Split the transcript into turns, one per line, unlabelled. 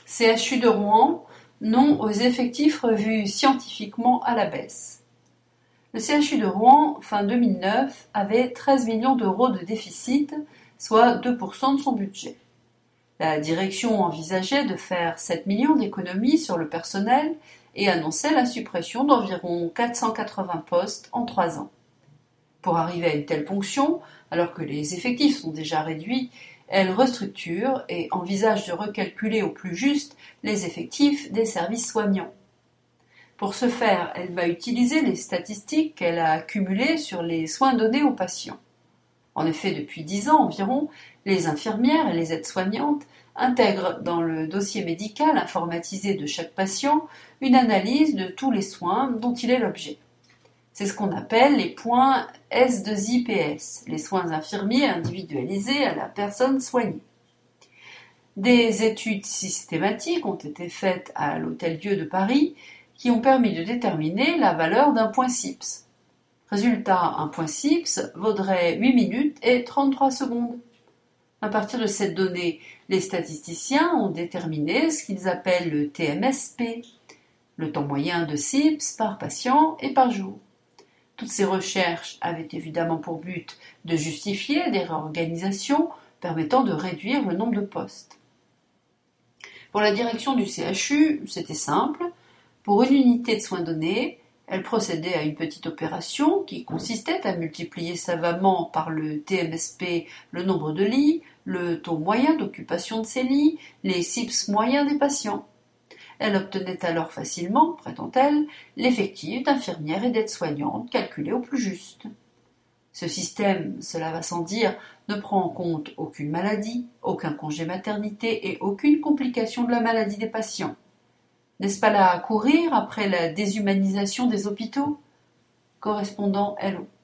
CHU de Rouen, non aux effectifs revus scientifiquement à la baisse. Le CHU de Rouen, fin 2009, avait 13 millions d'euros de déficit, soit 2% de son budget. La direction envisageait de faire 7 millions d'économies sur le personnel et annonçait la suppression d'environ 480 postes en 3 ans. Pour arriver à une telle ponction, alors que les effectifs sont déjà réduits, elle restructure et envisage de recalculer au plus juste les effectifs des services soignants. Pour ce faire, elle va utiliser les statistiques qu'elle a accumulées sur les soins donnés aux patients. En effet, depuis 10 ans environ, les infirmières et les aides-soignantes intègrent dans le dossier médical informatisé de chaque patient une analyse de tous les soins dont il est l'objet. C'est ce qu'on appelle les points S2IPS, les soins infirmiers individualisés à la personne soignée. Des études systématiques ont été faites à l'Hôtel-Dieu de Paris qui ont permis de déterminer la valeur d'un point CIPS. Résultat, un point CIPS vaudrait 8 minutes et 33 secondes. À partir de cette donnée, les statisticiens ont déterminé ce qu'ils appellent le TMSP, le temps moyen de CIPS par patient et par jour. Toutes ces recherches avaient évidemment pour but de justifier des réorganisations permettant de réduire le nombre de postes. Pour la direction du CHU, c'était simple. Pour une unité de soins donnés, elle procédait à une petite opération qui consistait à multiplier savamment par le TMSP le nombre de lits, le taux moyen d'occupation de ces lits, les CIPS moyens des patients. Elle obtenait alors facilement, prétend-elle, l'effectif d'infirmières et d'aides-soignantes calculé au plus juste. Ce système, cela va sans dire, ne prend en compte aucune maladie, aucun congé maternité et aucune complication de la maladie des patients. N'est-ce pas là à courir après la déshumanisation des hôpitaux ? Correspondant Hello.